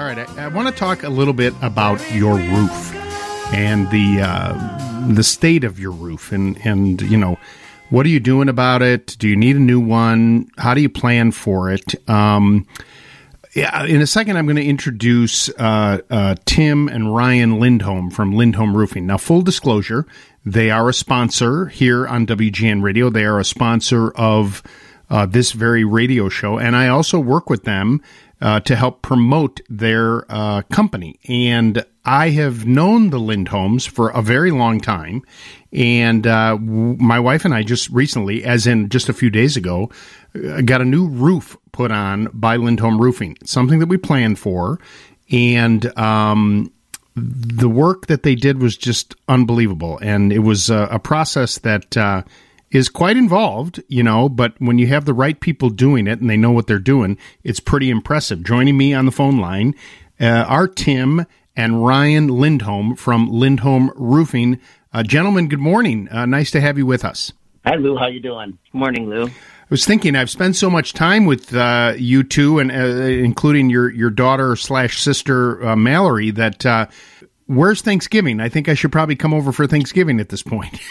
right, I want to talk a little bit about your roof and the state of your roof, and you know, what are you doing about it? Do you need a new one? How do you plan for it? Yeah, in a second, I'm going to introduce Tim and Ryan Lindholm from Lindholm Roofing. Now, full disclosure, they are a sponsor here on WGN Radio. They are a sponsor of this very radio show, and I also work with them to help promote their company. And I have known the Lindholms for a very long time, and my wife and I just recently, as in just a few days ago, got a new roof put on by Lindholm Roofing, something that we planned for, and the work that they did was just unbelievable, and it was a process that is quite involved, you know, but when you have the right people doing it and they know what they're doing, it's pretty impressive. Joining me on the phone line are Tim and Ryan Lindholm from Lindholm Roofing. Gentlemen, good morning. Nice to have you with us. Hi, Lou. How you doing? Morning, Lou. I was thinking, I've spent so much time with you two, and including your daughter / sister Mallory, that where's Thanksgiving? I think I should probably come over for Thanksgiving at this point.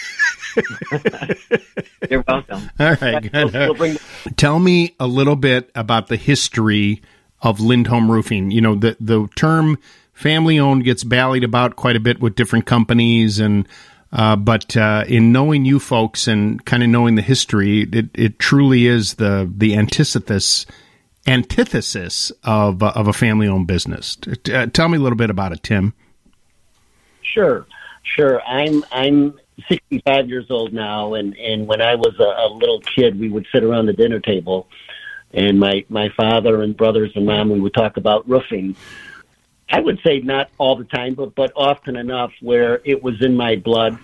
You're welcome. All right, good. Tell me a little bit about the history of Lindholm Roofing. You know, the term family-owned gets bandied about quite a bit with different companies, and but in knowing you folks and kind of knowing the history, it truly is the antithesis of a family-owned business. Tell me a little bit about it, Tim. Sure. I'm 65 years old now, and when I was a little kid, we would sit around the dinner table, and my father and brothers and mom, we would talk about roofing. I would say not all the time, but often enough where it was in my blood.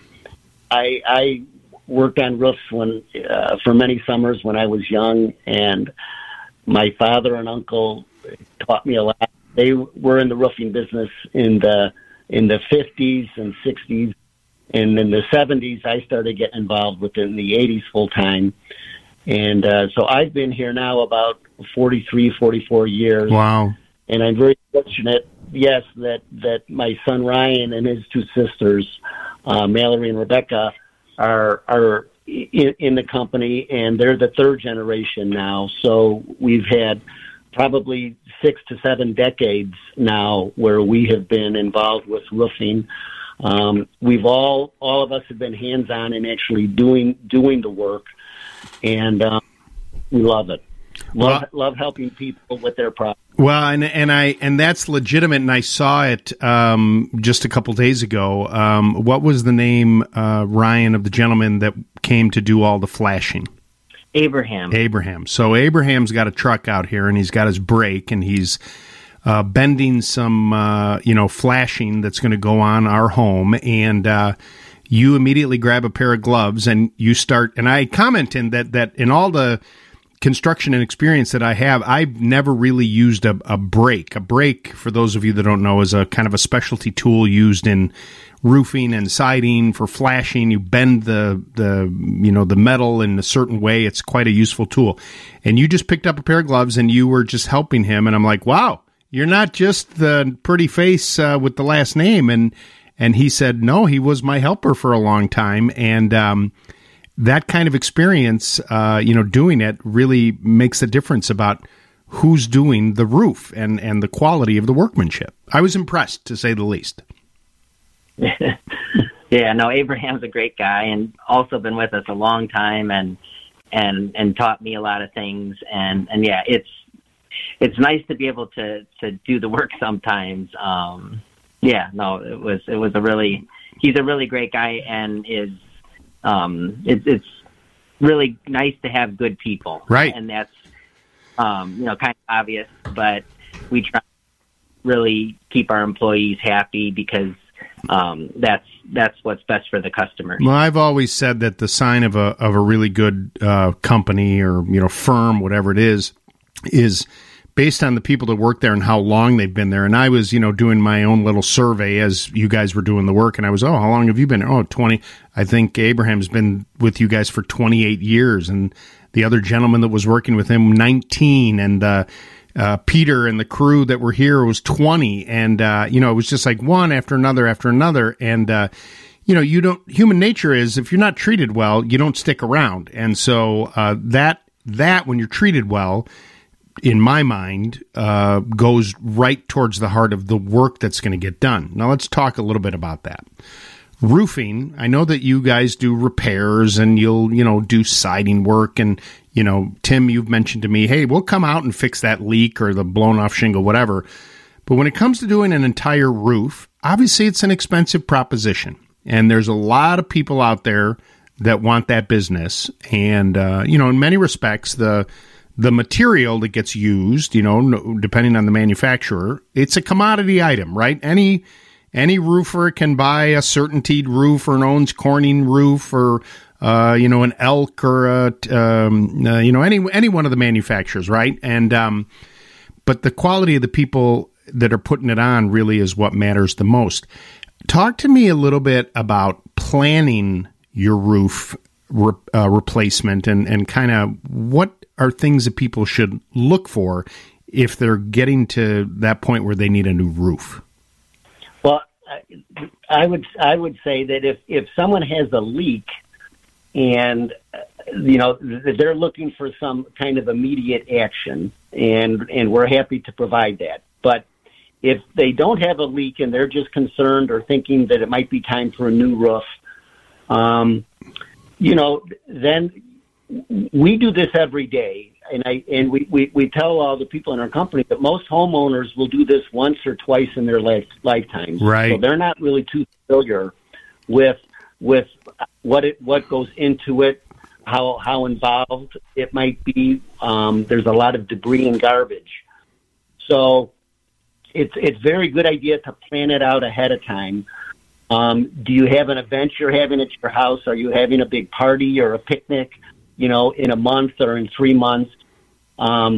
I worked on roofs for many summers when I was young, and my father and uncle taught me a lot. They were in the roofing business in the 50s and 60s, and in the 70s I started getting involved with it in the 80s full time. And so I've been here now about 43, 44 years. Wow. And I'm very fortunate, yes, that my son Ryan and his two sisters, Mallory and Rebecca, are in the company, and they're the third generation now. So we've had probably 6 to 7 decades now where we have been involved with roofing. We've all of us have been hands-on in actually doing the work, and we love it. Love helping people with their problems. Well, and that's legitimate, and I saw it just a couple days ago. What was the name, Ryan, of the gentleman that came to do all the flashing? Abraham. So Abraham's got a truck out here, and he's got his brake, and he's bending some, flashing that's going to go on our home, and you immediately grab a pair of gloves, and you start, and I commented that in all the construction and experience that I have, I've never really used a brake. A brake, for those of you that don't know, is a kind of a specialty tool used in roofing and siding for flashing. You bend the metal in a certain way. It's quite a useful tool. And you just picked up a pair of gloves and you were just helping him. And I'm like, wow, you're not just the pretty face with the last name. And he said, no, he was my helper for a long time. And that kind of experience, doing it really makes a difference about who's doing the roof and the quality of the workmanship. I was impressed, to say the least. Yeah, no, Abraham's a great guy and also been with us a long time and taught me a lot of things. And yeah, it's nice to be able to do the work sometimes. It was he's a really great guy, and it's really nice to have good people. Right. And that's, kind of obvious, but we try to really keep our employees happy because that's what's best for the customers. Well, I've always said that the sign of a really good company or firm, whatever it is based on the people that work there and how long they've been there. And I was, doing my own little survey as you guys were doing the work, and I was, how long have you been there? 20. I think Abraham's been with you guys for 28 years, and the other gentleman that was working with him, 19. And Peter and the crew that were here was 20, and it was just like one after another, and human nature is if you're not treated well, you don't stick around, and so that when you're treated well, in my mind, goes right towards the heart of the work that's going to get done. Now let's talk a little bit about that. Roofing, I know that you guys do repairs and you'll, do siding work. And, Tim, you've mentioned to me, hey, we'll come out and fix that leak or the blown off shingle, whatever. But when it comes to doing an entire roof, obviously it's an expensive proposition. And there's a lot of people out there that want that business. And, in many respects, the material that gets used, depending on the manufacturer, it's a commodity item, right? Any roofer can buy a CertainTeed roof or an Owens Corning roof or, an Elk or, any one of the manufacturers, right? And, but the quality of the people that are putting it on really is what matters the most. Talk to me a little bit about planning your roof replacement and kind of what are things that people should look for if they're getting to that point where they need a new roof? Well, I would say that if someone has a leak and they're looking for some kind of immediate action, and we're happy to provide that. But if they don't have a leak and they're just concerned or thinking that it might be time for a new roof, then we do this every day. And we tell all the people in our company that most homeowners will do this once or twice in their lifetimes. Right. So they're not really too familiar with what goes into it, how involved it might be. There's a lot of debris and garbage. So it's very good idea to plan it out ahead of time. Do you have an event you're having at your house? Are you having a big party or a picnic, in a month or in 3 months? Are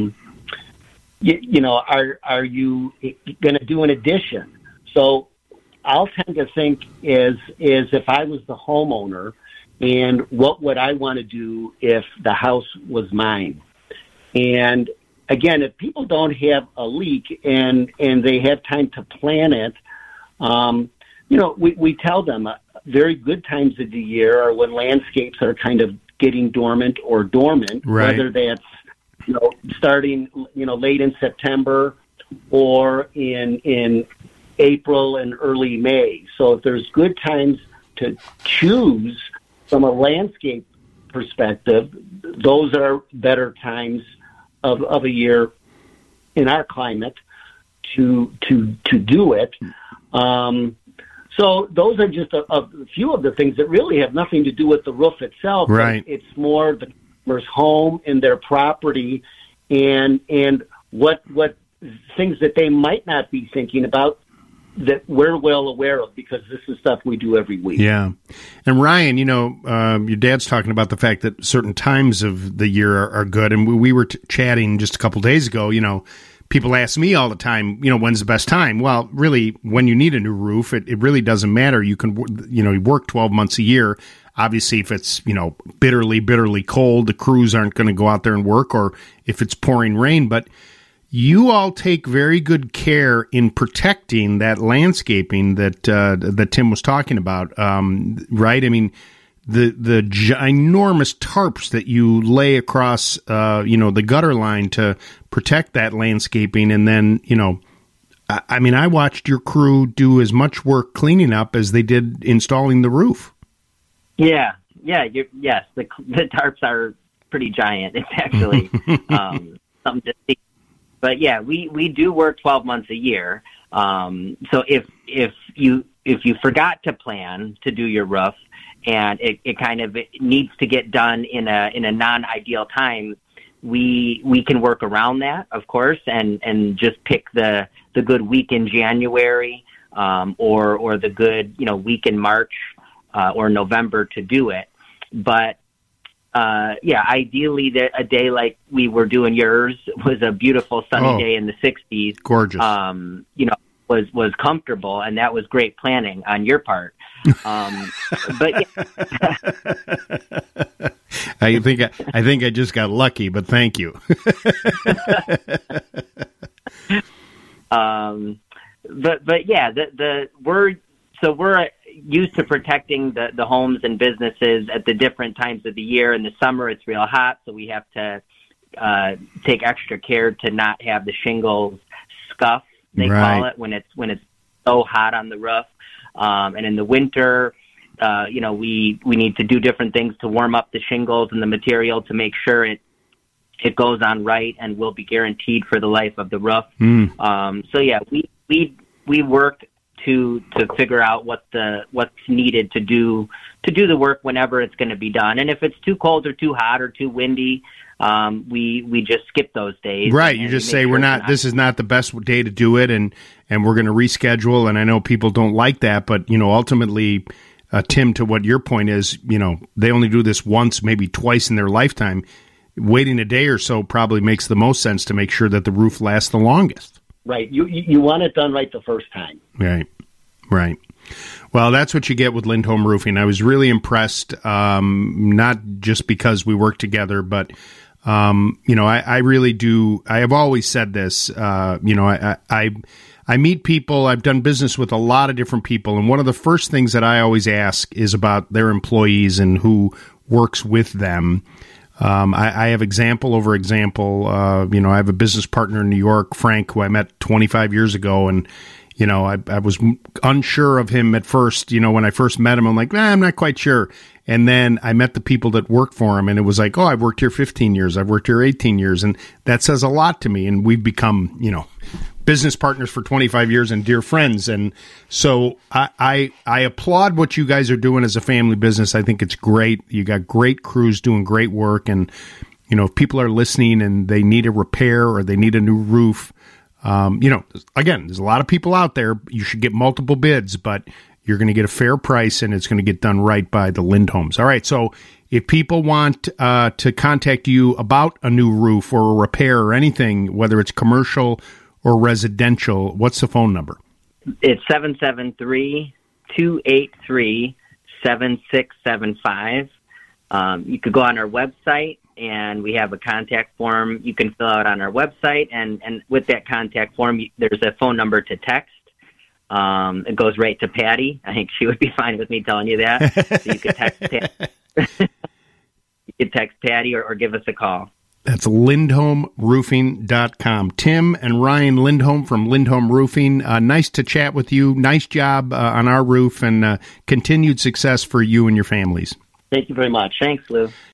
you going to do an addition? So I'll tend to think is if I was the homeowner, and what would I want to do if the house was mine? And again, if people don't have a leak and they have time to plan it, we tell them very good times of the year are when landscapes are kind of getting dormant, right. Whether that's starting late in September or in April and early May. So if there's good times to choose from a landscape perspective, those are better times of a year in our climate to do it. So those are just a few of the things that really have nothing to do with the roof itself. Right. It's more the customer's home and their property and what things that they might not be thinking about that we're well aware of because this is stuff we do every week. Yeah. And Ryan, your dad's talking about the fact that certain times of the year are good. And we were chatting just a couple days ago, people ask me all the time, when's the best time? Well, really, when you need a new roof, it really doesn't matter. You can, you work 12 months a year. Obviously, if it's, bitterly cold, the crews aren't going to go out there and work, or if it's pouring rain. But you all take very good care in protecting that landscaping that Tim was talking about, right? I mean, the ginormous tarps that you lay across, the gutter line to protect that landscaping. And then, I watched your crew do as much work cleaning up as they did installing the roof. Yeah. Yes. The tarps are pretty giant. It's actually something to see. But yeah, we do work 12 months a year. So if you forgot to plan to do your roof, and it kind of needs to get done in a non-ideal time, we can work around that, of course, and just pick the good week in January, or the good week in March or November to do it. But ideally a day like we were doing yours was a beautiful sunny day in the 60s. Gorgeous. Was comfortable, and that was great planning on your part. But yeah. I think I just got lucky, but thank you. But yeah, we're used to protecting the homes and businesses at the different times of the year. In the summer, it's real hot, so we have to take extra care to not have the shingles scuff, they call it, when it's so hot on the roof. And in the winter, we need to do different things to warm up the shingles and the material to make sure it goes on right and will be guaranteed for the life of the roof. So yeah, we work to figure out what's needed to do the work whenever it's going to be done. And if it's too cold or too hot or too windy, we just skip those days. Right. You just say this is not the best day to do it, and we're going to reschedule. And I know people don't like that, but ultimately, Tim, to what your point is, they only do this once, maybe twice in their lifetime. Waiting a day or so probably makes the most sense to make sure that the roof lasts the longest. Right. You want it done right the first time. Right. Well, that's what you get with Lindholm Roofing. I was really impressed, not just because we work together, but, I really do. I have always said this, I meet people. I've done business with a lot of different people. And one of the first things that I always ask is about their employees and who works with them. I have example over example. I have a business partner in New York, Frank, who I met 25 years ago. And, I was unsure of him at first. When I first met him, I'm like, I'm not quite sure. And then I met the people that work for him, and it was like, I've worked here 15 years. I've worked here 18 years. And that says a lot to me. And we've become, business partners for 25 years and dear friends. And so I applaud what you guys are doing as a family business. I think it's great. You got great crews doing great work. And, if people are listening and they need a repair or they need a new roof, again, there's a lot of people out there. You should get multiple bids, but you're going to get a fair price and it's going to get done right by the Lindholms. All right. So if people want to contact you about a new roof or a repair or anything, whether it's commercial or residential, what's the phone number? It's 773-283-7675. You could go on our website, and we have a contact form you can fill out on our website. And with that contact form, there's a phone number to text. It goes right to Patty. I think she would be fine with me telling you that. So you could text Patty. You could text Patty or give us a call. That's LindholmRoofing.com. Tim and Ryan Lindholm from Lindholm Roofing. Nice to chat with you. Nice job on our roof, and continued success for you and your families. Thank you very much. Thanks, Lou.